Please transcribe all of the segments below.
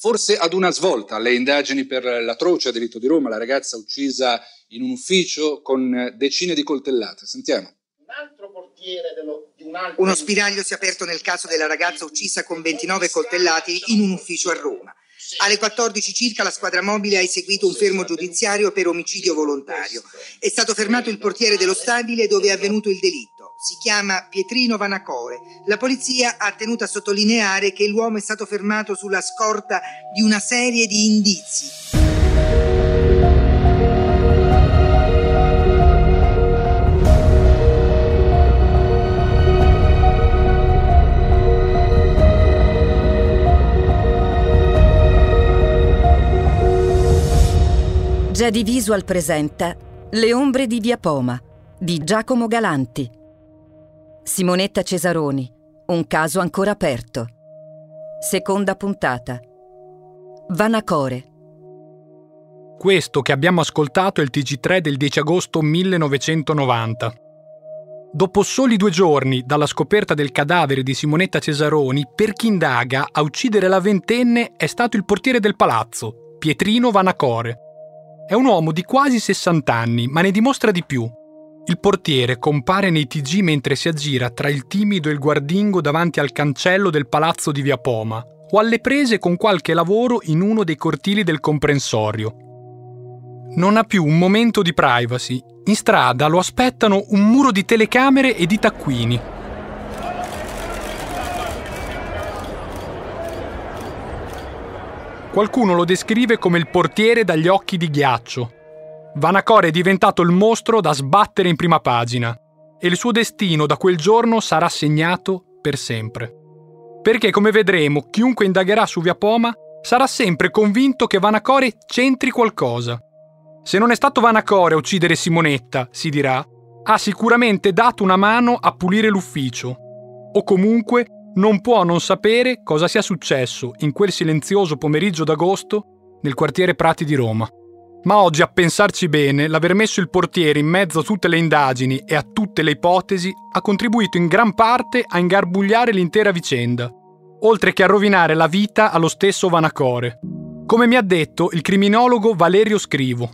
forse ad una svolta alle indagini per l'atroce delitto di Roma, la ragazza uccisa in un ufficio con decine di coltellate. Sentiamo. Uno spiraglio si è aperto nel caso della ragazza uccisa con 29 coltellati in un ufficio a Roma. Alle 14 circa la squadra mobile ha eseguito un fermo giudiziario per omicidio volontario. È stato fermato il portiere dello stabile dove è avvenuto il delitto. Si chiama Pietrino Vanacore. La polizia ha tenuto a sottolineare che l'uomo è stato fermato sulla scorta di una serie di indizi. Jedi Visual presenta Le ombre di Via Poma di Giacomo Galanti. Simonetta Cesaroni, un caso ancora aperto. Seconda puntata. Vanacore. Questo che abbiamo ascoltato è il TG3 del 10 agosto 1990. Dopo soli 2 giorni dalla scoperta del cadavere di Simonetta Cesaroni, per chi indaga, a uccidere la ventenne è stato il portiere del palazzo, Pietrino Vanacore. È un uomo di quasi 60 anni, ma ne dimostra di più. Il portiere compare nei TG mentre si aggira tra il timido e il guardingo davanti al cancello del palazzo di Via Poma o alle prese con qualche lavoro in uno dei cortili del comprensorio. Non ha più un momento di privacy. In strada lo aspettano un muro di telecamere e di taccuini. Qualcuno lo descrive come il portiere dagli occhi di ghiaccio. Vanacore è diventato il mostro da sbattere in prima pagina e il suo destino da quel giorno sarà segnato per sempre. Perché, come vedremo, chiunque indagherà su Via Poma sarà sempre convinto che Vanacore c'entri qualcosa. Se non è stato Vanacore a uccidere Simonetta, si dirà, ha sicuramente dato una mano a pulire l'ufficio. O comunque non può non sapere cosa sia successo in quel silenzioso pomeriggio d'agosto nel quartiere Prati di Roma. Ma oggi, a pensarci bene, l'aver messo il portiere in mezzo a tutte le indagini e a tutte le ipotesi ha contribuito in gran parte a ingarbugliare l'intera vicenda, oltre che a rovinare la vita allo stesso Vanacore. Come mi ha detto il criminologo Valerio Scrivo.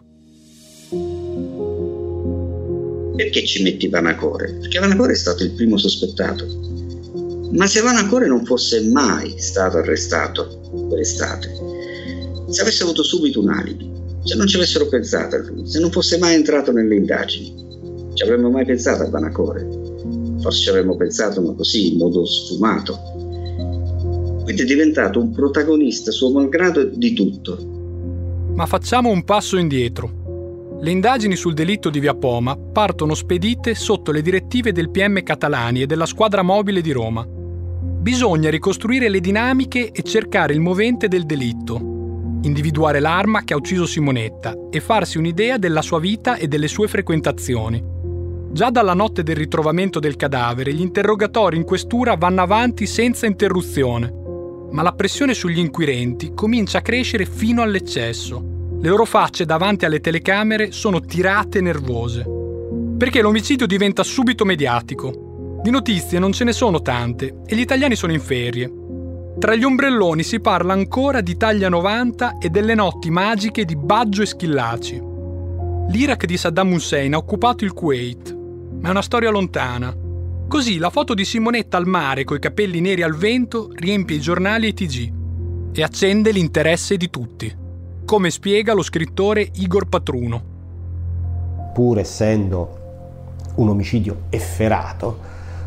Perché ci metti Vanacore? Perché Vanacore è stato il primo sospettato. Ma se Vanacore non fosse mai stato arrestato quell'estate, se avesse avuto subito un alibi, se non ci avessero pensato a lui, se non fosse mai entrato nelle indagini, ci avremmo mai pensato a Vanacore? Forse ci avremmo pensato, ma così, in modo sfumato. Quindi è diventato un protagonista suo malgrado di tutto. Ma facciamo un passo indietro. Le indagini sul delitto di Via Poma partono spedite sotto le direttive del PM Catalani e della squadra mobile di Roma. Bisogna ricostruire le dinamiche e cercare il movente del delitto, individuare l'arma che ha ucciso Simonetta e farsi un'idea della sua vita e delle sue frequentazioni. Già dalla notte del ritrovamento del cadavere, gli interrogatori in questura vanno avanti senza interruzione, ma la pressione sugli inquirenti comincia a crescere fino all'eccesso. Le loro facce davanti alle telecamere sono tirate nervose, perché l'omicidio diventa subito mediatico. Di notizie non ce ne sono tante e gli italiani sono in ferie. Tra gli ombrelloni si parla ancora di Italia 90 e delle notti magiche di Baggio e Schillaci. L'Iraq di Saddam Hussein ha occupato il Kuwait, ma è una storia lontana. Così la foto di Simonetta al mare coi capelli neri al vento riempie i giornali e i TG e accende l'interesse di tutti, come spiega lo scrittore Igor Patruno. Pur essendo un omicidio efferato,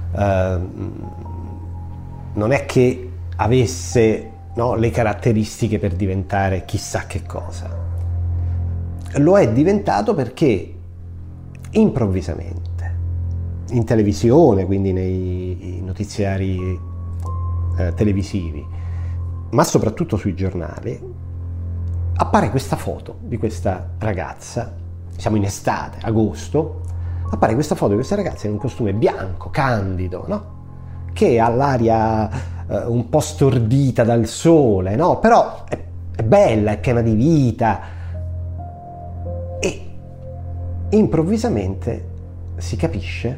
non è che avesse le caratteristiche per diventare chissà che cosa. Lo è diventato perché improvvisamente in televisione, quindi nei notiziari televisivi, ma soprattutto sui giornali, appare questa foto di questa ragazza. Siamo in estate, agosto. Appare questa foto di questa ragazza in un costume bianco, candido, che ha l'aria un po' stordita dal sole, però è bella, è piena di vita. E improvvisamente si capisce,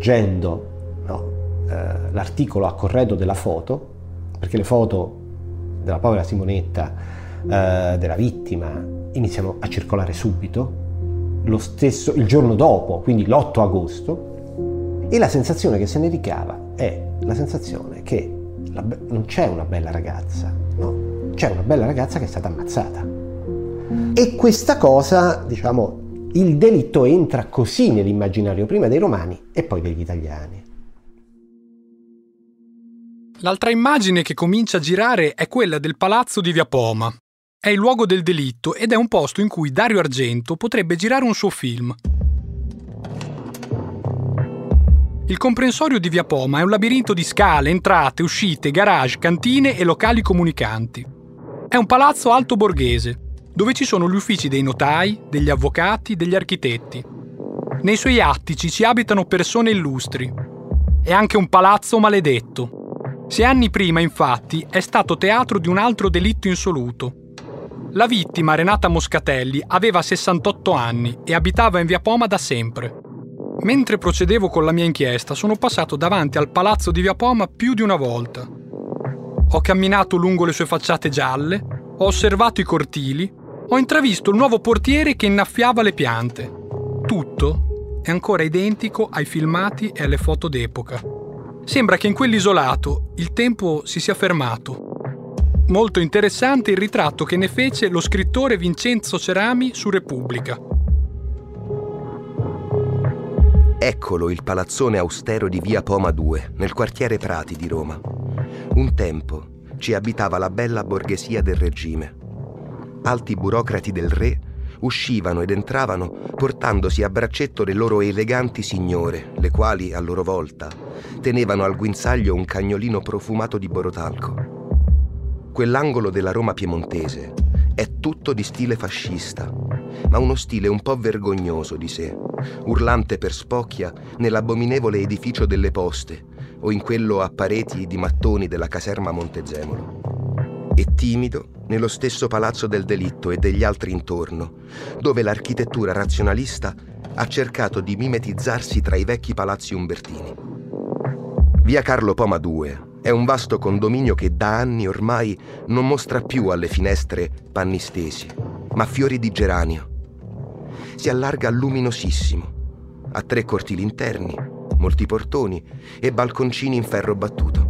leggendo l'articolo a corredo della foto, perché le foto della povera Simonetta, della vittima, iniziano a circolare subito, il giorno dopo, quindi l'8 agosto, e la sensazione che se ne ricava è la sensazione che non c'è una bella ragazza, no? C'è una bella ragazza che è stata ammazzata. E questa cosa, diciamo, il delitto entra così nell'immaginario prima dei romani e poi degli italiani. L'altra immagine che comincia a girare è quella del palazzo di Via Poma. È il luogo del delitto ed è un posto in cui Dario Argento potrebbe girare un suo film. Il comprensorio di Via Poma è un labirinto di scale, entrate, uscite, garage, cantine e locali comunicanti. È un palazzo alto borghese, dove ci sono gli uffici dei notai, degli avvocati, degli architetti. Nei suoi attici ci abitano persone illustri. È anche un palazzo maledetto. 6 anni prima, infatti, è stato teatro di un altro delitto insoluto. La vittima, Renata Moscatelli, aveva 68 anni e abitava in Via Poma da sempre. Mentre procedevo con la mia inchiesta, sono passato davanti al palazzo di Via Poma più di una volta. Ho camminato lungo le sue facciate gialle, ho osservato i cortili, ho intravisto il nuovo portiere che innaffiava le piante. Tutto è ancora identico ai filmati e alle foto d'epoca. Sembra che in quell'isolato il tempo si sia fermato. Molto interessante il ritratto che ne fece lo scrittore Vincenzo Cerami su Repubblica. Eccolo il palazzone austero di Via Poma 2, nel quartiere Prati di Roma. Un tempo ci abitava la bella borghesia del regime. Alti burocrati del re uscivano ed entravano portandosi a braccetto le loro eleganti signore, le quali, a loro volta, tenevano al guinzaglio un cagnolino profumato di borotalco. Quell'angolo della Roma piemontese è tutto di stile fascista, ma uno stile un po' vergognoso di sé, urlante per spocchia nell'abominevole edificio delle Poste o in quello a pareti di mattoni della caserma Montezemolo, e timido nello stesso palazzo del delitto e degli altri intorno, dove l'architettura razionalista ha cercato di mimetizzarsi tra i vecchi palazzi umbertini. Via Carlo Poma 2 è un vasto condominio che da anni ormai non mostra più alle finestre panni stesi, ma fiori di geranio. Si allarga luminosissimo, ha 3 cortili interni, molti portoni e balconcini in ferro battuto.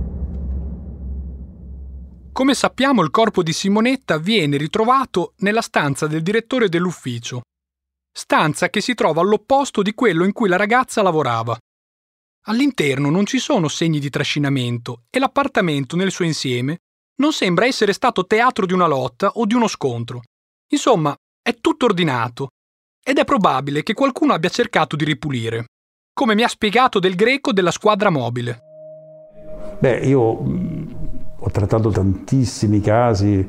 Come sappiamo, il corpo di Simonetta viene ritrovato nella stanza del direttore dell'ufficio, stanza che si trova all'opposto di quello in cui la ragazza lavorava. All'interno non ci sono segni di trascinamento e l'appartamento nel suo insieme non sembra essere stato teatro di una lotta o di uno scontro. Insomma, è tutto ordinato ed è probabile che qualcuno abbia cercato di ripulire, come mi ha spiegato Del Greco della Squadra Mobile. Io ho trattato tantissimi casi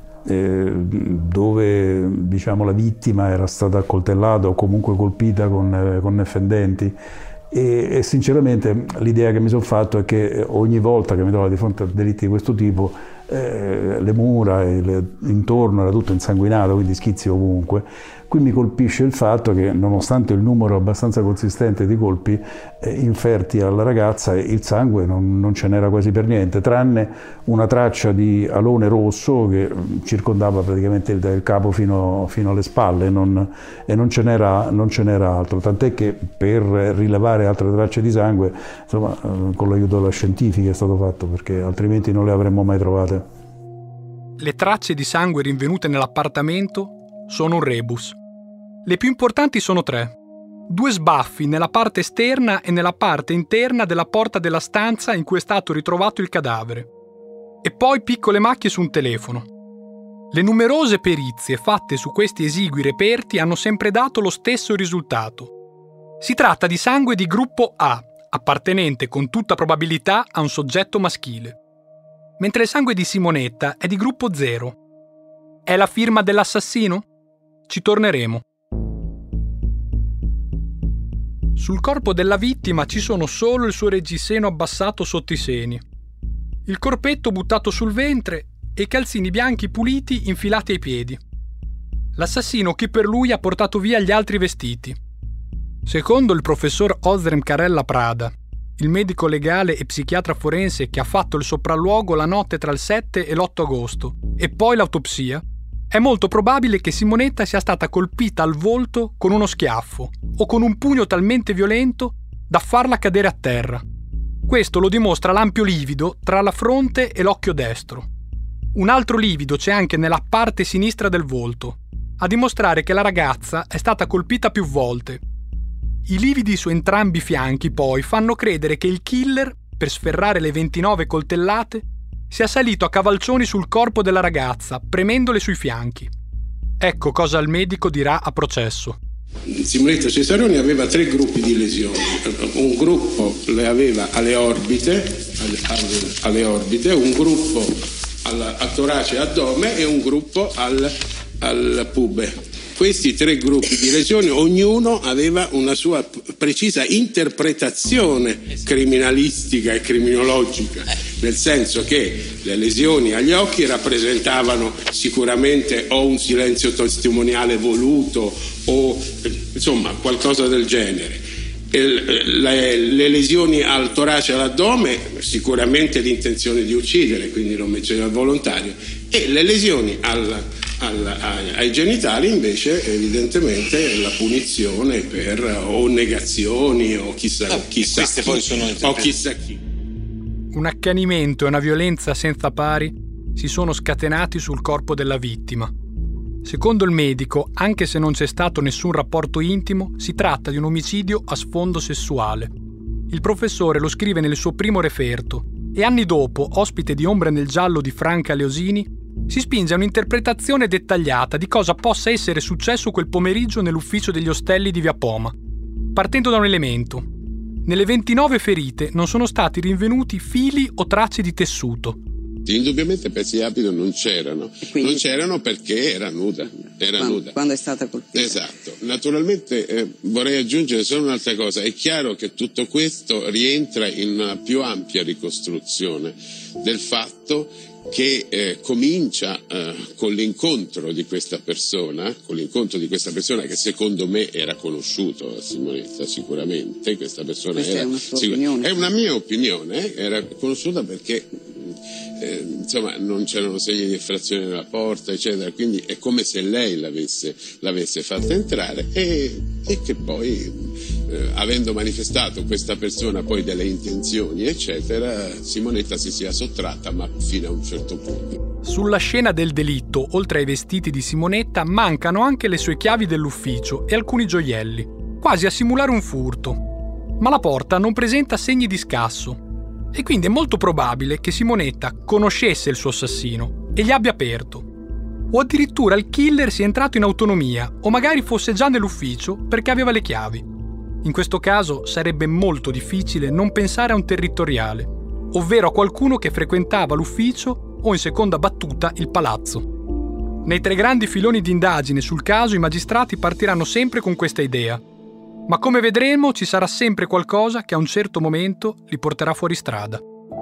dove, diciamo, la vittima era stata accoltellata o comunque colpita con fendenti. E sinceramente l'idea che mi sono fatto è che ogni volta che mi trovo di fronte a delitti di questo tipo le mura intorno era tutto insanguinato, quindi schizzi ovunque. Qui mi colpisce il fatto che, nonostante il numero abbastanza consistente di colpi inferti alla ragazza, il sangue non ce n'era quasi per niente, tranne una traccia di alone rosso che circondava praticamente il capo fino alle spalle, e non ce n'era altro, tant'è che per rilevare altre tracce di sangue, insomma, con l'aiuto della scientifica è stato fatto, perché altrimenti non le avremmo mai trovate. Le tracce di sangue rinvenute nell'appartamento sono un rebus. Le più importanti sono 3. 2 sbaffi nella parte esterna e nella parte interna della porta della stanza in cui è stato ritrovato il cadavere. E poi piccole macchie su un telefono. Le numerose perizie fatte su questi esigui reperti hanno sempre dato lo stesso risultato. Si tratta di sangue di gruppo A, appartenente con tutta probabilità a un soggetto maschile. Mentre il sangue di Simonetta è di gruppo 0. È la firma dell'assassino? Ci torneremo. Sul corpo della vittima ci sono solo il suo reggiseno abbassato sotto i seni, il corpetto buttato sul ventre e i calzini bianchi puliti infilati ai piedi. L'assassino che per lui ha portato via gli altri vestiti. Secondo il professor Ozrem Carella Prada, il medico legale e psichiatra forense che ha fatto il sopralluogo la notte tra il 7 e l'8 agosto, e poi l'autopsia, è molto probabile che Simonetta sia stata colpita al volto con uno schiaffo o con un pugno talmente violento da farla cadere a terra. Questo lo dimostra l'ampio livido tra la fronte e l'occhio destro. Un altro livido c'è anche nella parte sinistra del volto, a dimostrare che la ragazza è stata colpita più volte. I lividi su entrambi i fianchi poi fanno credere che il killer, per sferrare le 29 coltellate, sia salito a cavalcioni sul corpo della ragazza, premendole sui fianchi. Ecco cosa il medico dirà a processo. Simonetta Cesaroni aveva 3 gruppi di lesioni. Un gruppo le aveva alle orbite, un gruppo al torace e addome e un gruppo al pube. Questi 3 gruppi di lesioni, ognuno aveva una sua precisa interpretazione criminalistica e criminologica, nel senso che le lesioni agli occhi rappresentavano sicuramente o un silenzio testimoniale voluto o insomma qualcosa del genere. Le lesioni al torace e all'addome sicuramente l'intenzione di uccidere, quindi non menziona volontario, e le lesioni ai genitali invece evidentemente la punizione per o negazioni o chissà chi. Un accanimento e una violenza senza pari si sono scatenati sul corpo della vittima. Secondo il medico, anche se non c'è stato nessun rapporto intimo, si tratta di un omicidio a sfondo sessuale. Il professore lo scrive nel suo primo referto e anni dopo, ospite di Ombre nel giallo di Franca Leosini, si spinge a un'interpretazione dettagliata di cosa possa essere successo quel pomeriggio nell'ufficio degli Ostelli di Via Poma, partendo da un elemento. Nelle 29 ferite non sono stati rinvenuti fili o tracce di tessuto. Indubbiamente pezzi di abito non c'erano. Quindi, non c'erano perché era nuda. Quando è stata colpita. Esatto. Naturalmente vorrei aggiungere solo un'altra cosa. È chiaro che tutto questo rientra in una più ampia ricostruzione del fatto che comincia con l'incontro di questa persona, che secondo me era conosciuto a Simonetta sicuramente. Questa persona è una sua opinione. È una mia opinione, era conosciuta perché insomma non c'erano segni di effrazione nella porta eccetera, quindi è come se lei l'avesse fatta entrare e che poi avendo manifestato questa persona poi delle intenzioni eccetera, Simonetta si sia sottratta ma fino a un certo punto. Sulla scena del delitto, oltre ai vestiti di Simonetta, mancano anche le sue chiavi dell'ufficio e alcuni gioielli, quasi a simulare un furto. Ma la porta non presenta segni di scasso e quindi è molto probabile che Simonetta conoscesse il suo assassino e gli abbia aperto. O addirittura il killer sia entrato in autonomia o magari fosse già nell'ufficio perché aveva le chiavi. In questo caso sarebbe molto difficile non pensare a un territoriale, ovvero a qualcuno che frequentava l'ufficio o in seconda battuta il palazzo. Nei 3 grandi filoni di indagine sul caso i magistrati partiranno sempre con questa idea. Ma come vedremo ci sarà sempre qualcosa che a un certo momento li porterà fuori strada.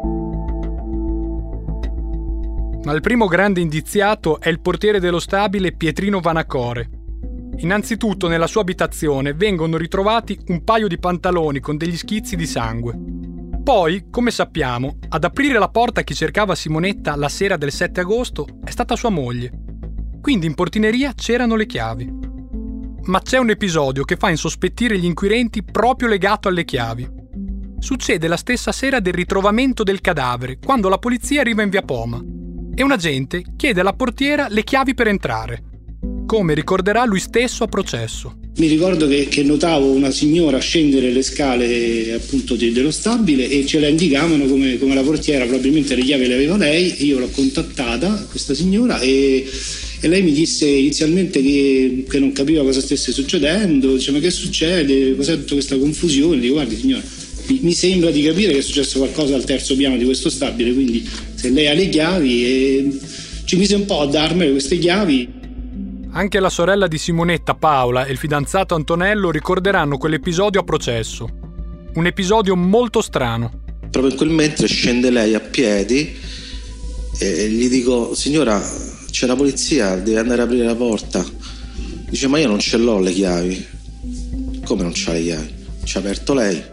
Ma il primo grande indiziato è il portiere dello stabile Pietrino Vanacore. Innanzitutto nella sua abitazione vengono ritrovati un paio di pantaloni con degli schizzi di sangue. Poi, come sappiamo, ad aprire la porta a chi cercava Simonetta la sera del 7 agosto è stata sua moglie. Quindi in portineria c'erano le chiavi. Ma c'è un episodio che fa insospettire gli inquirenti proprio legato alle chiavi. Succede la stessa sera del ritrovamento del cadavere, quando la polizia arriva in Via Poma, e un agente chiede alla portiera le chiavi per entrare, come ricorderà lui stesso a processo. Mi ricordo che notavo una signora scendere le scale appunto dello stabile e ce la indicavano come la portiera, probabilmente le chiavi le aveva lei. Io l'ho contattata, questa signora, e lei mi disse inizialmente che non capiva cosa stesse succedendo. Dice: ma che succede? Cos'è tutta questa confusione? Dico: guardi signora, mi sembra di capire che è successo qualcosa al terzo piano di questo stabile, quindi se lei ha le chiavi, e ci mise un po' a darmele queste chiavi. Anche la sorella di Simonetta, Paola, e il fidanzato Antonello ricorderanno quell'episodio a processo. Un episodio molto strano. Proprio in quel mentre scende lei a piedi e gli dico: signora, c'è la polizia, deve andare ad aprire la porta. Dice: ma io non ce l'ho le chiavi. Come non c'ha le chiavi? Ci ha aperto lei.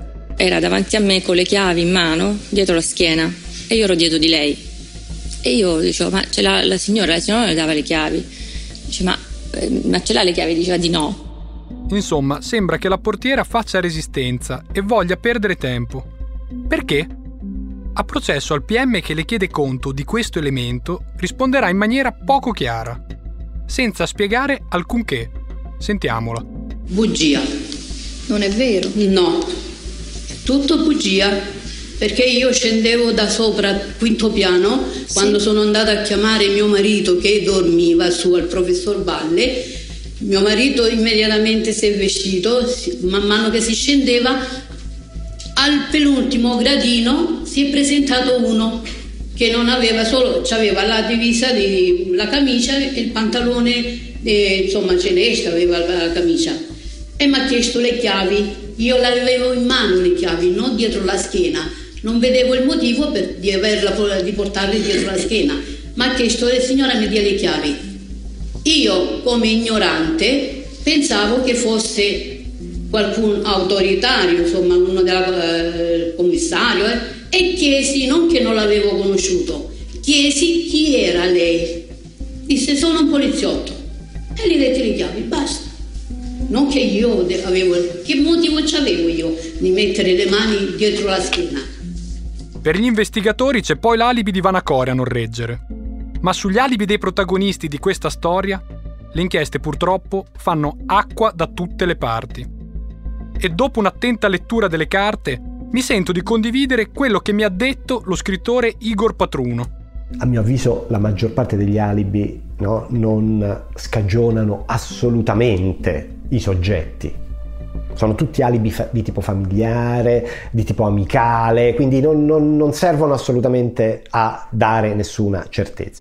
era davanti a me con le chiavi in mano, dietro la schiena, e io ero dietro di lei. E io dicevo, ma ce l'ha la signora le dava le chiavi. Dice, ma ce l'ha le chiavi? Diceva di no. Insomma, sembra che la portiera faccia resistenza e voglia perdere tempo. Perché? A processo al PM che le chiede conto di questo elemento risponderà in maniera poco chiara, senza spiegare alcunché. Sentiamola. Bugia. Non è vero? No, tutto bugia, perché io scendevo da sopra, quinto piano, quando sono andata a chiamare mio marito che dormiva su al professor Valle. Mio marito immediatamente si è vestito, man mano che si scendeva, al penultimo gradino si è presentato uno che non aveva c'aveva la divisa, la camicia e il pantalone insomma celeste, aveva la camicia, e mi ha chiesto le chiavi. Io le avevo in mano le chiavi, non dietro la schiena, non vedevo il motivo di portarle dietro la schiena. Mi ha chiesto, signora mi dia le chiavi. Io come ignorante pensavo che fosse qualcun autoritario, insomma uno del commissario, e chiesi, non che non l'avevo conosciuto, chiesi chi era lei. Disse, sono un poliziotto, e gli detti le chiavi, basta. Non che io avevo, che motivo c'avevo io di mettere le mani dietro la schiena? Per gli investigatori c'è poi l'alibi di Vanacore a non reggere. Ma sugli alibi dei protagonisti di questa storia, le inchieste purtroppo fanno acqua da tutte le parti. E dopo un'attenta lettura delle carte, mi sento di condividere quello che mi ha detto lo scrittore Igor Patruno. A mio avviso la maggior parte degli alibi non scagionano assolutamente i soggetti. Sono tutti alibi di tipo familiare, di tipo amicale, quindi non servono assolutamente a dare nessuna certezza.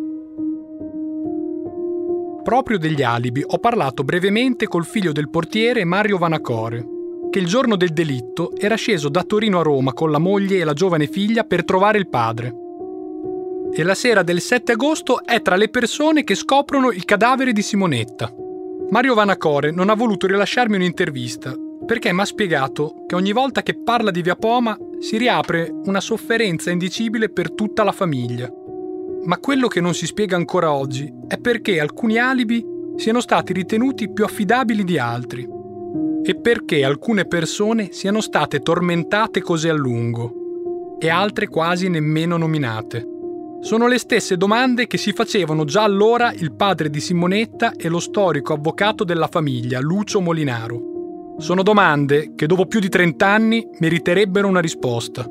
Proprio degli alibi ho parlato brevemente col figlio del portiere Mario Vanacore, che il giorno del delitto era sceso da Torino a Roma con la moglie e la giovane figlia per trovare il padre. E la sera del 7 agosto è tra le persone che scoprono il cadavere di Simonetta. Mario Vanacore non ha voluto rilasciarmi un'intervista perché mi ha spiegato che ogni volta che parla di Via Poma si riapre una sofferenza indicibile per tutta la famiglia. Ma quello che non si spiega ancora oggi è perché alcuni alibi siano stati ritenuti più affidabili di altri e perché alcune persone siano state tormentate così a lungo e altre quasi nemmeno nominate. Sono le stesse domande che si facevano già allora il padre di Simonetta e lo storico avvocato della famiglia, Lucio Molinaro. Sono domande che dopo più di 30 anni meriterebbero una risposta.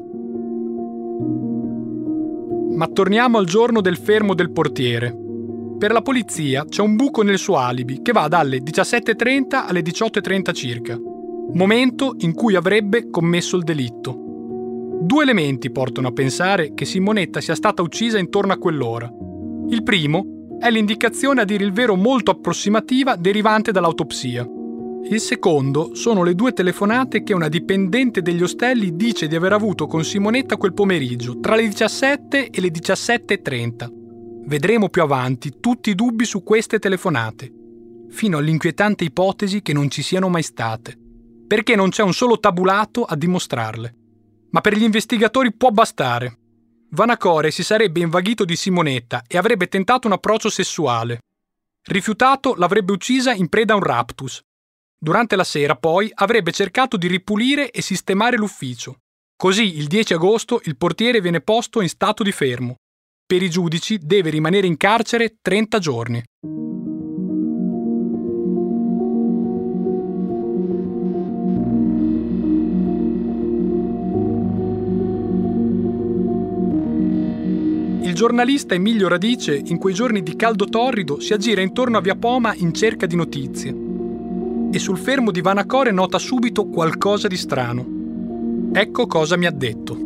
Ma torniamo al giorno del fermo del portiere. Per la polizia c'è un buco nel suo alibi che va dalle 17:30 alle 18:30 circa, momento in cui avrebbe commesso il delitto. 2 elementi portano a pensare che Simonetta sia stata uccisa intorno a quell'ora. Il primo è l'indicazione, a dire il vero molto approssimativa, derivante dall'autopsia. Il secondo sono le 2 telefonate che una dipendente degli ostelli dice di aver avuto con Simonetta quel pomeriggio, tra le 17 e le 17:30. Vedremo più avanti tutti i dubbi su queste telefonate, fino all'inquietante ipotesi che non ci siano mai state, perché non c'è un solo tabulato a dimostrarle. Ma per gli investigatori può bastare. Vanacore si sarebbe invaghito di Simonetta e avrebbe tentato un approccio sessuale. Rifiutato, l'avrebbe uccisa in preda a un raptus. Durante la sera, poi, avrebbe cercato di ripulire e sistemare l'ufficio. Così, il 10 agosto, il portiere viene posto in stato di fermo. Per i giudici deve rimanere in carcere 30 giorni. Il giornalista Emilio Radice, in quei giorni di caldo torrido, si aggira intorno a Via Poma in cerca di notizie. E sul fermo di Vanacore nota subito qualcosa di strano. Ecco cosa mi ha detto.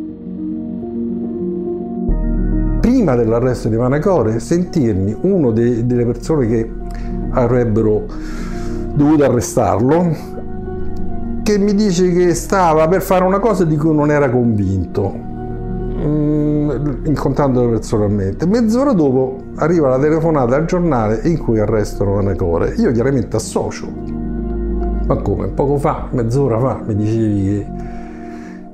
Prima dell'arresto di Vanacore, sentirmi uno delle persone che avrebbero dovuto arrestarlo, che mi dice che stava per fare una cosa di cui non era convinto, incontrandolo personalmente. Mezz'ora dopo arriva la telefonata al giornale in cui arrestano Vanacore. Io chiaramente associo. Ma come? Poco fa, mezz'ora fa, mi dicevi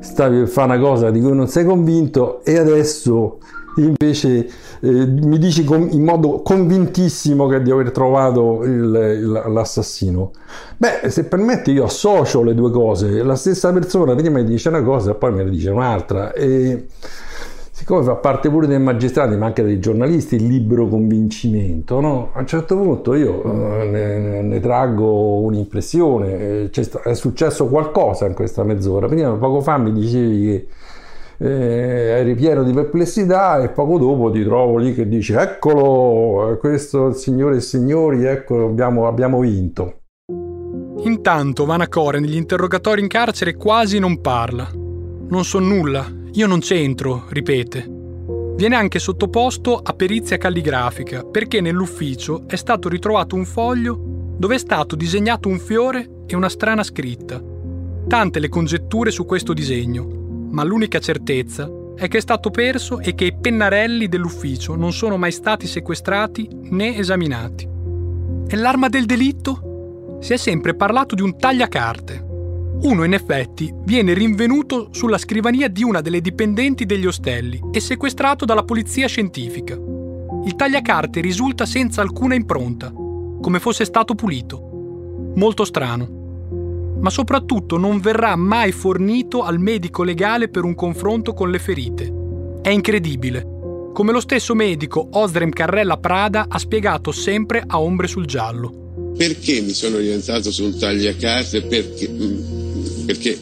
stavi per fare una cosa di cui non sei convinto e adesso invece mi dici in modo convintissimo che di aver trovato l'assassino. Beh, se permetti, io associo le due cose. La stessa persona prima mi dice una cosa e poi me ne dice un'altra, e siccome fa parte pure dei magistrati ma anche dei giornalisti il libero convincimento, no? A un certo punto io ne traggo un'impressione. È successo qualcosa in questa mezz'ora. Prima, poco fa, mi dicevi che eri pieno di perplessità e poco dopo ti trovo lì che dici eccolo, questo signore e signori, ecco, abbiamo vinto. Intanto Vanacore negli interrogatori in carcere quasi non parla. Non so nulla, io non c'entro, ripete. Viene anche sottoposto a perizia calligrafica perché nell'ufficio è stato ritrovato un foglio dove è stato disegnato un fiore e una strana scritta. Tante le congetture su questo disegno, ma l'unica certezza è che è stato perso e che i pennarelli dell'ufficio non sono mai stati sequestrati né esaminati. E l'arma del delitto? Si è sempre parlato di un tagliacarte. Uno, in effetti, viene rinvenuto sulla scrivania di una delle dipendenti degli ostelli e sequestrato dalla polizia scientifica. Il tagliacarte risulta senza alcuna impronta, come fosse stato pulito. Molto strano. Ma soprattutto non verrà mai fornito al medico legale per un confronto con le ferite. È incredibile, come lo stesso medico Osrem Carrella Prada ha spiegato sempre a Ombre sul giallo. Perché mi sono orientato su un tagliacarte? Perché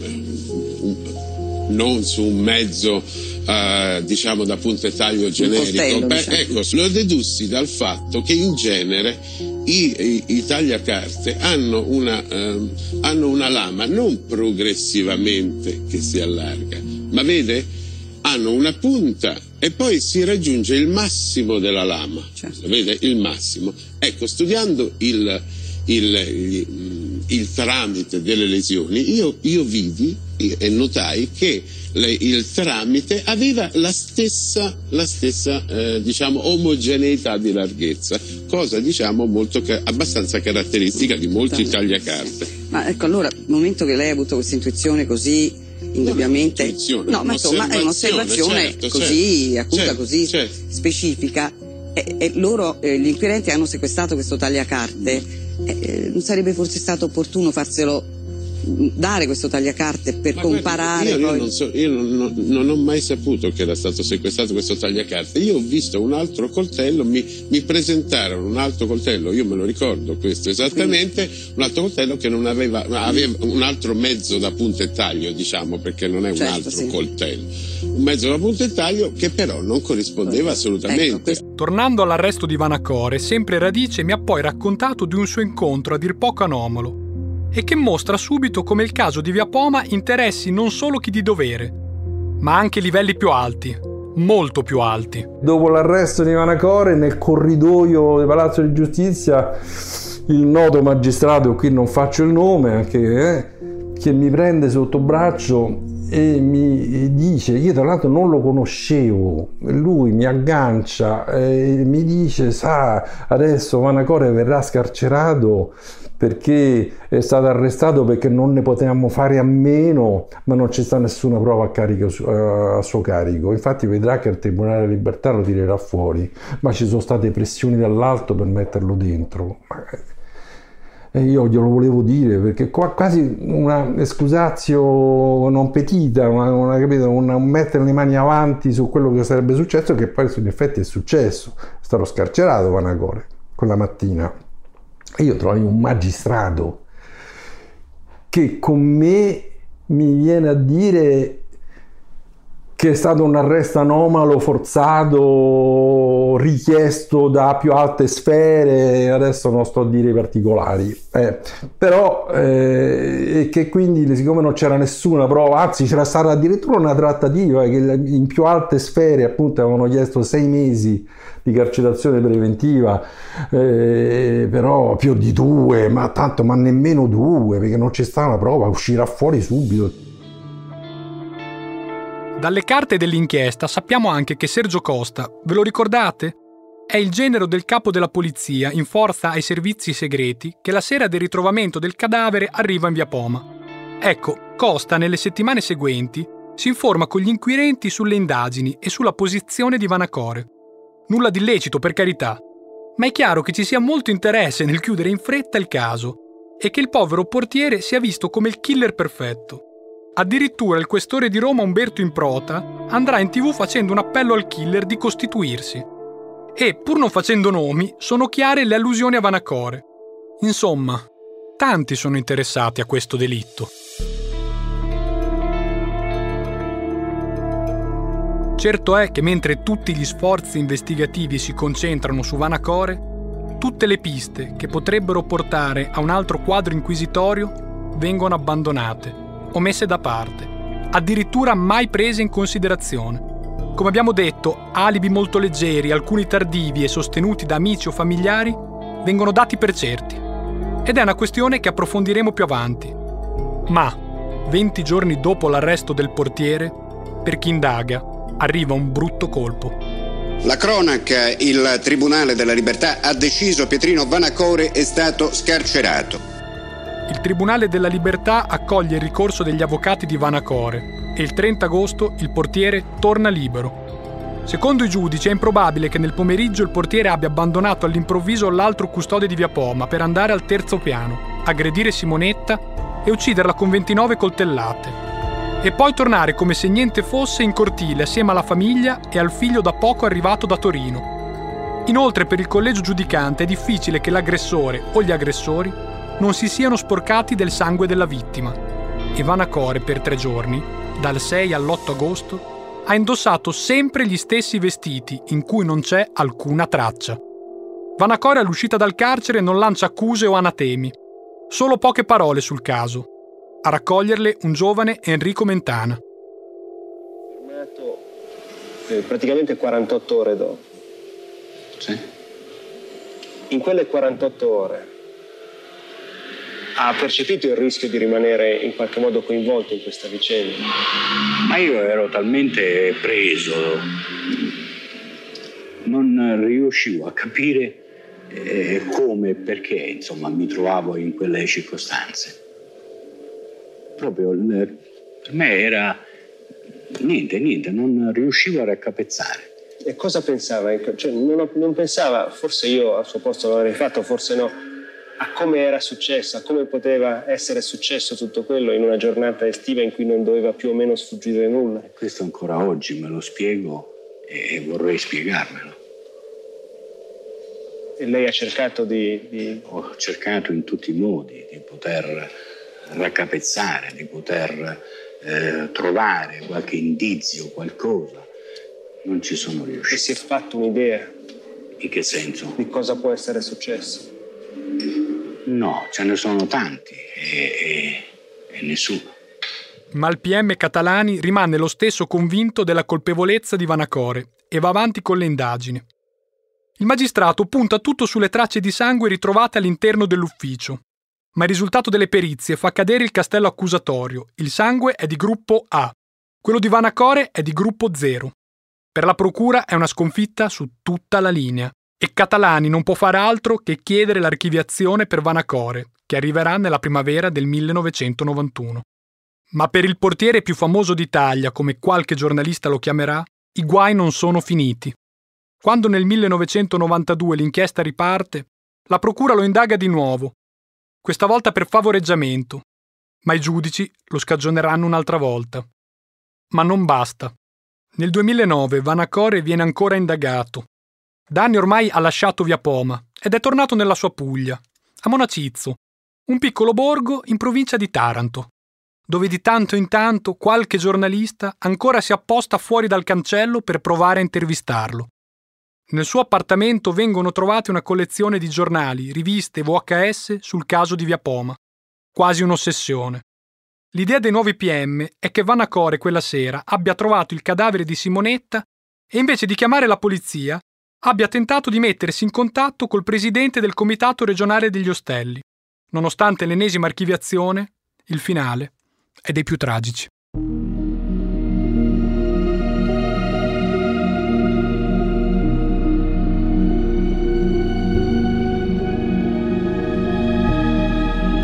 non su un mezzo diciamo da punta e taglio generico? Ecco, lo dedussi dal fatto che in genere i tagliacarte hanno una lama non progressivamente che si allarga, ma vede, hanno una punta e poi si raggiunge il massimo della lama, certo. Vede il massimo. Ecco, studiando il tramite delle lesioni, io vidi e notai che il tramite aveva la stessa diciamo omogeneità di larghezza, cosa diciamo abbastanza caratteristica di molti tagliacarte. Ma ecco, allora, nel momento che lei ha avuto questa intuizione così indubbiamente, no, ma insomma è un'osservazione, certo, così certo, acuta, certo, così certo, specifica, e loro, gli inquirenti, hanno sequestrato questo tagliacarte. Non sarebbe forse stato opportuno farselo dare questo tagliacarte per comparare? Io non ho mai saputo che era stato sequestrato questo tagliacarte. Io ho visto un altro coltello, mi presentarono un altro coltello, io me lo ricordo questo esattamente, un altro coltello che non aveva un altro mezzo da punta e taglio, diciamo, perché non è un altro coltello, un mezzo da punta e taglio che però non corrispondeva assolutamente. Ecco, tornando all'arresto di Vanacore, sempre Radice mi ha poi raccontato di un suo incontro a dir poco anomalo e che mostra subito come il caso di Via Poma interessi non solo chi di dovere, ma anche livelli più alti, molto più alti. Dopo l'arresto di Vanacore, nel corridoio del Palazzo di Giustizia, il noto magistrato, qui non faccio il nome, anche che mi prende sotto braccio e mi dice, io tra l'altro non lo conoscevo, lui mi aggancia e mi dice, sa, adesso Vanacore verrà scarcerato perché è stato arrestato perché non ne potevamo fare a meno, ma non c'è stata nessuna prova a suo carico. Infatti vedrà che il Tribunale della Libertà lo tirerà fuori, ma ci sono state pressioni dall'alto per metterlo dentro. E io glielo volevo dire, perché qua quasi una excusatio non petita, un mettere le mani avanti su quello che sarebbe successo, che poi in effetti è successo. È stato scarcerato Vanacore quella mattina. E io trovo un magistrato che con me mi viene a dire che è stato un arresto anomalo, forzato, richiesto da più alte sfere, adesso non sto a dire i particolari, però che quindi, siccome non c'era nessuna prova, anzi c'era stata addirittura una trattativa che in più alte sfere appunto avevano chiesto 6 mesi di carcerazione preventiva, però più di 2, ma nemmeno 2, perché non c'è stata una prova, uscirà fuori subito. Dalle carte dell'inchiesta sappiamo anche che Sergio Costa, ve lo ricordate? È il genero del capo della polizia in forza ai servizi segreti che la sera del ritrovamento del cadavere arriva in Via Poma. Ecco, Costa nelle settimane seguenti si informa con gli inquirenti sulle indagini e sulla posizione di Vanacore. Nulla di illecito, per carità, ma è chiaro che ci sia molto interesse nel chiudere in fretta il caso e che il povero portiere sia visto come il killer perfetto. Addirittura il questore di Roma Umberto Improta andrà in TV facendo un appello al killer di costituirsi. E, pur non facendo nomi, sono chiare le allusioni a Vanacore. Insomma, tanti sono interessati a questo delitto. Certo è che mentre tutti gli sforzi investigativi si concentrano su Vanacore, tutte le piste che potrebbero portare a un altro quadro inquisitorio vengono abbandonate o messe da parte, addirittura mai prese in considerazione. Come abbiamo detto, alibi molto leggeri, alcuni tardivi e sostenuti da amici o familiari, vengono dati per certi. Ed è una questione che approfondiremo più avanti. Ma, 20 giorni dopo l'arresto del portiere, per chi indaga, arriva un brutto colpo. La cronaca, il Tribunale della Libertà ha deciso Pietrino Vanacore è stato scarcerato. Il Tribunale della Libertà accoglie il ricorso degli avvocati di Vanacore e il 30 agosto il portiere torna libero. Secondo i giudici è improbabile che nel pomeriggio il portiere abbia abbandonato all'improvviso l'altro custode di Via Poma per andare al terzo piano, aggredire Simonetta e ucciderla con 29 coltellate. E poi tornare come se niente fosse in cortile assieme alla famiglia e al figlio da poco arrivato da Torino. Inoltre per il collegio giudicante è difficile che l'aggressore o gli aggressori non si siano sporcati del sangue della vittima. E Vanacore per 3 giorni, dal 6 all'8 agosto, ha indossato sempre gli stessi vestiti in cui non c'è alcuna traccia. Vanacore all'uscita dal carcere non lancia accuse o anatemi, solo poche parole sul caso. A raccoglierle un giovane Enrico Mentana. Fermato praticamente 48 ore dopo. Sì. In quelle 48 ore ha percepito il rischio di rimanere in qualche modo coinvolto in questa vicenda? Ma io ero talmente preso, non riuscivo a capire come e perché, insomma, mi trovavo in quelle circostanze. Proprio per me era niente, non riuscivo a raccapezzare. E cosa pensava? Cioè, non pensava, forse io al suo posto l'avrei fatto, forse no, a come era successo, a come poteva essere successo tutto quello in una giornata estiva in cui non doveva più o meno sfuggire nulla. Questo ancora oggi me lo spiego e vorrei spiegarmelo. E lei ha cercato di... Ho cercato in tutti i modi di poter raccapezzare, di poter trovare qualche indizio, qualcosa. Non ci sono riuscito. E si è fatto un'idea? In che senso? Di cosa può essere successo? No, ce ne sono tanti e nessuno. Ma il PM Catalani rimane lo stesso convinto della colpevolezza di Vanacore e va avanti con le indagini. Il magistrato punta tutto sulle tracce di sangue ritrovate all'interno dell'ufficio. Ma il risultato delle perizie fa cadere il castello accusatorio. Il sangue è di gruppo A. Quello di Vanacore è di gruppo 0. Per la procura è una sconfitta su tutta la linea. E Catalani non può fare altro che chiedere l'archiviazione per Vanacore, che arriverà nella primavera del 1991. Ma per il portiere più famoso d'Italia, come qualche giornalista lo chiamerà, i guai non sono finiti. Quando nel 1992 l'inchiesta riparte, la procura lo indaga di nuovo, questa volta per favoreggiamento, ma i giudici lo scagioneranno un'altra volta. Ma non basta. Nel 2009 Vanacore viene ancora indagato. Da anni ormai ha lasciato Via Poma ed è tornato nella sua Puglia, a Monacizzo, un piccolo borgo in provincia di Taranto, dove di tanto in tanto qualche giornalista ancora si apposta fuori dal cancello per provare a intervistarlo. Nel suo appartamento vengono trovate una collezione di giornali, riviste e VHS sul caso di Via Poma. Quasi un'ossessione. L'idea dei nuovi PM è che Vanacore quella sera abbia trovato il cadavere di Simonetta e invece di chiamare la polizia abbia tentato di mettersi in contatto col presidente del Comitato regionale degli Ostelli. Nonostante l'ennesima archiviazione, il finale è dei più tragici.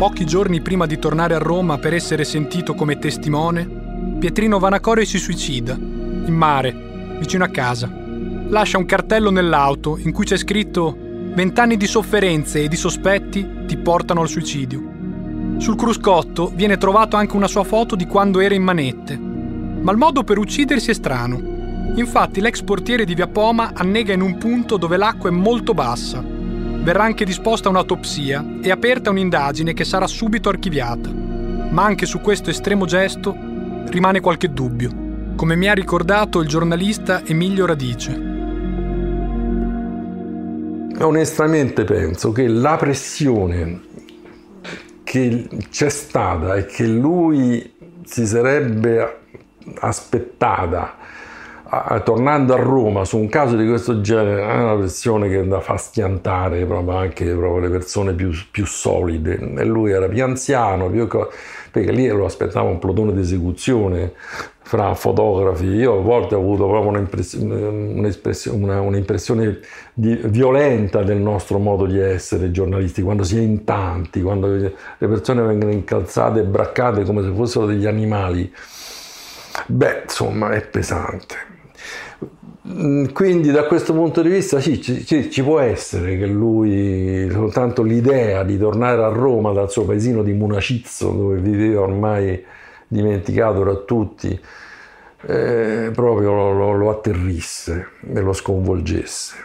pochi giorni prima di tornare a Roma per essere sentito come testimone, Pietrino Vanacore si suicida, in mare, vicino a casa. Lascia un cartello nell'auto in cui c'è scritto: 20 anni di sofferenze e di sospetti ti portano al suicidio. Sul cruscotto viene trovato anche una sua foto di quando era in manette. Ma il modo per uccidersi è strano. Infatti l'ex portiere di Via Poma annega in un punto dove l'acqua è molto bassa. Verrà anche disposta un'autopsia e aperta un'indagine che sarà subito archiviata. Ma anche su questo estremo gesto rimane qualche dubbio, come mi ha ricordato il giornalista Emilio Radice. Onestamente penso che la pressione che c'è stata e che lui si sarebbe aspettata tornando a Roma su un caso di questo genere è una pressione che fa schiantare proprio anche le persone più solide, e lui era più anziano, perché lì lo aspettava un plotone di esecuzione fra fotografi. Io a volte ho avuto proprio un'impressione violenta del nostro modo di essere giornalisti, quando si è in tanti, quando le persone vengono incalzate e braccate come se fossero degli animali. Insomma, è pesante. Quindi da questo punto di vista sì, ci può essere che lui, soltanto l'idea di tornare a Roma dal suo paesino di Munacizzo, dove viveva ormai dimenticato da tutti, proprio lo atterrisse e lo sconvolgesse.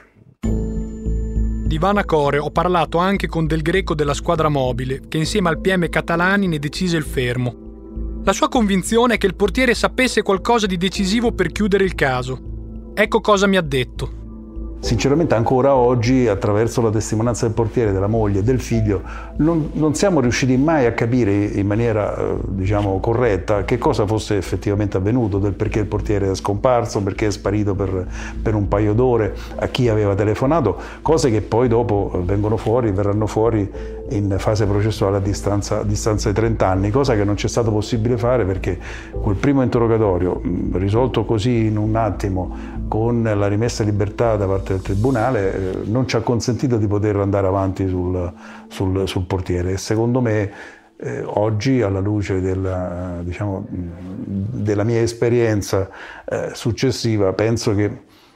Di Vanacore ho parlato anche con Del Greco della squadra mobile, che insieme al PM Catalani ne decise il fermo. La sua convinzione è che il portiere sapesse qualcosa di decisivo per chiudere il caso. Ecco cosa mi ha detto. Sinceramente ancora oggi, attraverso la testimonianza del portiere, della moglie e del figlio, non siamo riusciti mai a capire in maniera corretta che cosa fosse effettivamente avvenuto, del perché il portiere è scomparso, perché è sparito per un paio d'ore, a chi aveva telefonato, cose che poi dopo verranno fuori in fase processuale a distanza di 30 anni, cosa che non c'è stato possibile fare perché quel primo interrogatorio, risolto così in un attimo con la rimessa in libertà da parte del tribunale, non ci ha consentito di poter andare avanti sul portiere. E secondo me oggi, alla luce della mia esperienza successiva, penso che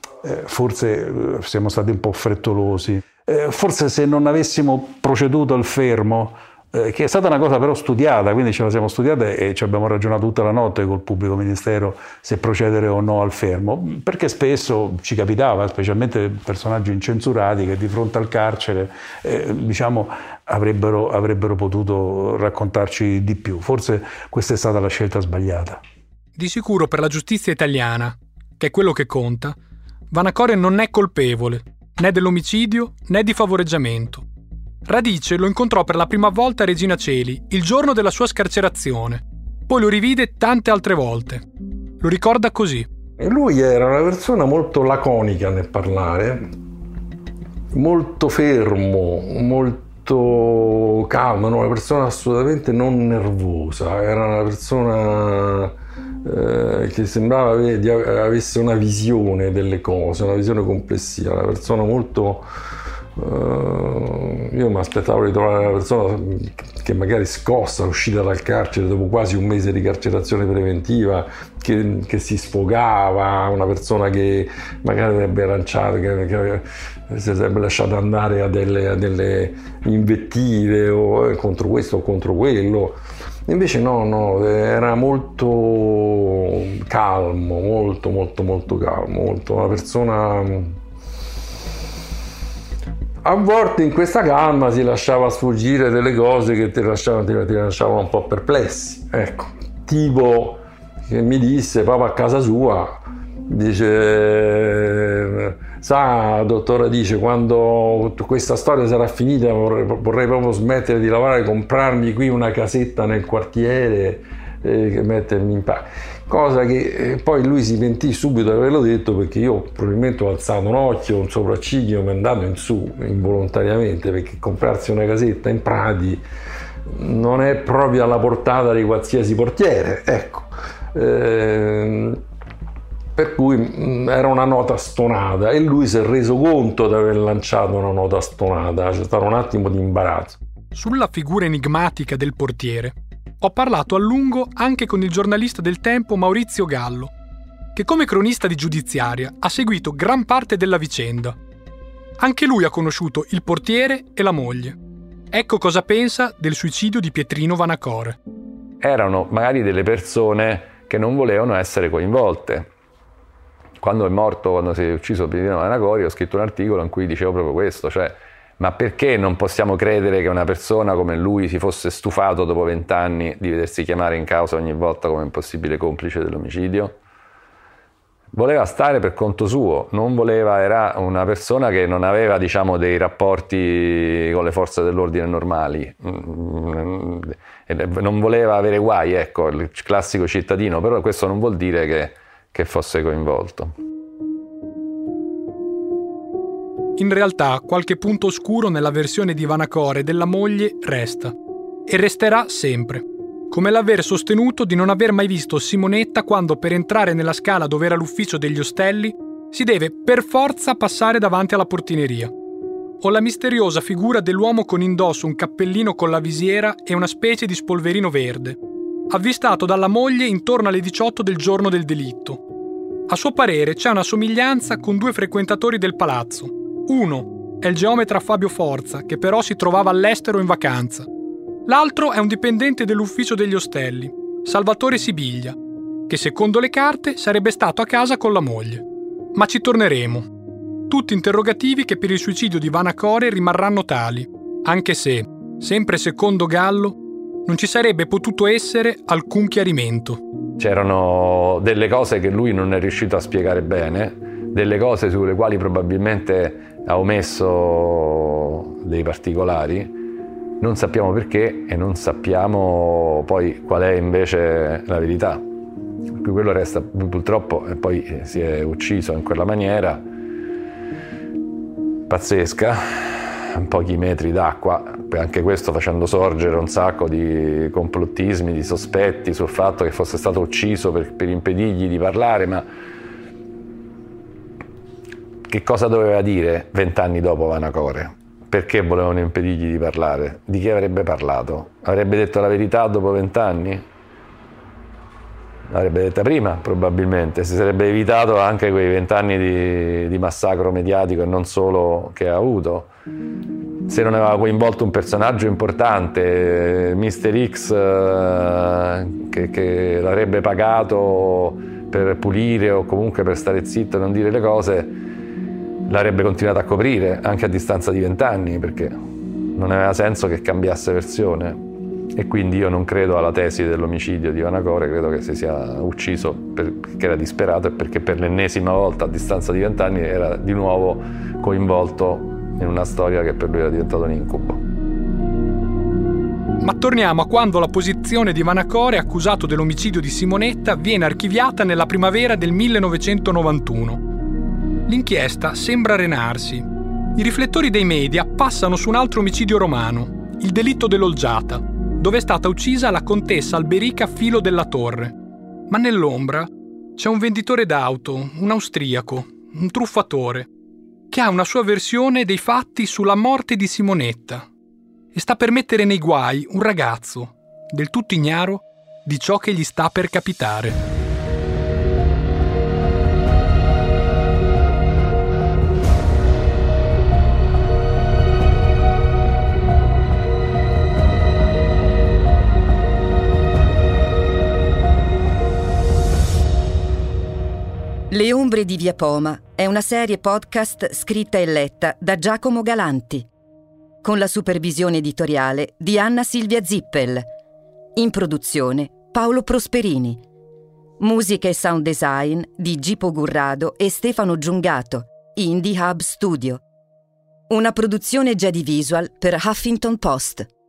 forse siamo stati un po' frettolosi. Forse se non avessimo proceduto al fermo, che è stata una cosa però studiata, quindi ce la siamo studiata e ci abbiamo ragionato tutta la notte col pubblico ministero se procedere o no al fermo, perché spesso ci capitava, specialmente personaggi incensurati che di fronte al carcere avrebbero potuto raccontarci di più. Forse questa è stata la scelta sbagliata. Di sicuro per la giustizia italiana, che è quello che conta, Vanacore non è colpevole né dell'omicidio né di favoreggiamento. Radice lo incontrò per la prima volta a Regina Coeli, il giorno della sua scarcerazione. Poi lo rivide tante altre volte. Lo ricorda così. E lui era una persona molto laconica nel parlare, molto fermo, molto calmo, una persona assolutamente non nervosa. Era una persona che sembrava avesse una visione delle cose, una visione complessiva, una persona molto... io mi aspettavo di trovare una persona che magari scossa, uscita dal carcere dopo quasi un mese di carcerazione preventiva, che si sfogava, una persona che magari avrebbe lanciato, che si sarebbe lasciato andare a delle invettive o contro questo o contro quello. Invece no, era molto calmo, molto calmo, una persona... A volte in questa calma si lasciava sfuggire delle cose che ti lasciavano un po' perplessi. Ecco, tipo che mi disse proprio a casa sua, dice: sa, dottore, dice, quando questa storia sarà finita vorrei proprio smettere di lavorare, comprarmi qui una casetta nel quartiere e mettermi in pace. Cosa che poi lui si pentì subito di averlo detto, perché io probabilmente ho alzato un occhio, un sopracciglio, mi è andato in su involontariamente, perché comprarsi una casetta in Prati non è proprio alla portata di qualsiasi portiere, ecco. Per cui era una nota stonata e lui si è reso conto di aver lanciato una nota stonata, c'è stato un attimo di imbarazzo. Sulla figura enigmatica del portiere ho parlato a lungo anche con il giornalista del tempo Maurizio Gallo, che come cronista di Giudiziaria ha seguito gran parte della vicenda. Anche lui ha conosciuto il portiere e la moglie. Ecco cosa pensa del suicidio di Pietrino Vanacore. Erano magari delle persone che non volevano essere coinvolte. Quando si è ucciso Pietrino Vanacore, ho scritto un articolo in cui dicevo proprio questo, cioè ma perché non possiamo credere che una persona come lui si fosse stufato dopo 20 anni di vedersi chiamare in causa ogni volta come un possibile complice dell'omicidio? Voleva stare per conto suo, era una persona che non aveva, dei rapporti con le forze dell'ordine normali, non voleva avere guai, ecco, il classico cittadino, però questo non vuol dire che fosse coinvolto. In realtà qualche punto oscuro nella versione di Vanacore e della moglie resta, e resterà sempre, come l'aver sostenuto di non aver mai visto Simonetta quando per entrare nella scala dove era l'ufficio degli Ostelli si deve per forza passare davanti alla portineria, o la misteriosa figura dell'uomo con indosso un cappellino con la visiera e una specie di spolverino verde, avvistato dalla moglie intorno alle 18 del giorno del delitto. A suo parere c'è una somiglianza con 2 frequentatori del palazzo. Uno è il geometra Fabio Forza, che però si trovava all'estero in vacanza. L'altro è un dipendente dell'ufficio degli Ostelli, Salvatore Sibiglia, che secondo le carte sarebbe stato a casa con la moglie. Ma ci torneremo. Tutti interrogativi che per il suicidio di Vanacore rimarranno tali, anche se, sempre secondo Gallo, non ci sarebbe potuto essere alcun chiarimento. C'erano delle cose che lui non è riuscito a spiegare bene, delle cose sulle quali probabilmente ha omesso dei particolari, non sappiamo perché e non sappiamo poi qual è invece la verità. Per cui quello resta purtroppo, e poi si è ucciso in quella maniera pazzesca, a pochi metri d'acqua, anche questo facendo sorgere un sacco di complottismi, di sospetti sul fatto che fosse stato ucciso per impedirgli di parlare, ma che cosa doveva dire 20 anni dopo Vanacore? Perché volevano impedirgli di parlare? Di chi avrebbe parlato? Avrebbe detto la verità dopo 20 anni? L'avrebbe detta prima, probabilmente. Si sarebbe evitato anche quei 20 anni di massacro mediatico e non solo che ha avuto. Se non aveva coinvolto un personaggio importante, Mr. X, che l'avrebbe pagato per pulire o comunque per stare zitto e non dire le cose, l'avrebbe continuato a coprire anche a distanza di 20 anni, perché non aveva senso che cambiasse versione. E quindi io non credo alla tesi dell'omicidio di Vanacore, credo che si sia ucciso perché era disperato e perché per l'ennesima volta a distanza di 20 anni era di nuovo coinvolto in una storia che per lui era diventata un incubo. Ma torniamo a quando la posizione di Vanacore, accusato dell'omicidio di Simonetta, viene archiviata nella primavera del 1991. L'inchiesta sembra arenarsi. I riflettori dei media passano su un altro omicidio romano, il delitto dell'Olgiata, dove è stata uccisa la contessa Alberica Filo della Torre. Ma nell'ombra c'è un venditore d'auto, un austriaco, un truffatore, che ha una sua versione dei fatti sulla morte di Simonetta e sta per mettere nei guai un ragazzo, del tutto ignaro di ciò che gli sta per capitare. Le ombre di Via Poma è una serie podcast scritta e letta da Giacomo Galanti, con la supervisione editoriale di Anna Silvia Zippel. In produzione Paolo Prosperini. Musica e sound design di Gipo Gurrado e Stefano Giungato, Indie Hub Studio. Una produzione Jedi Visual per Huffington Post.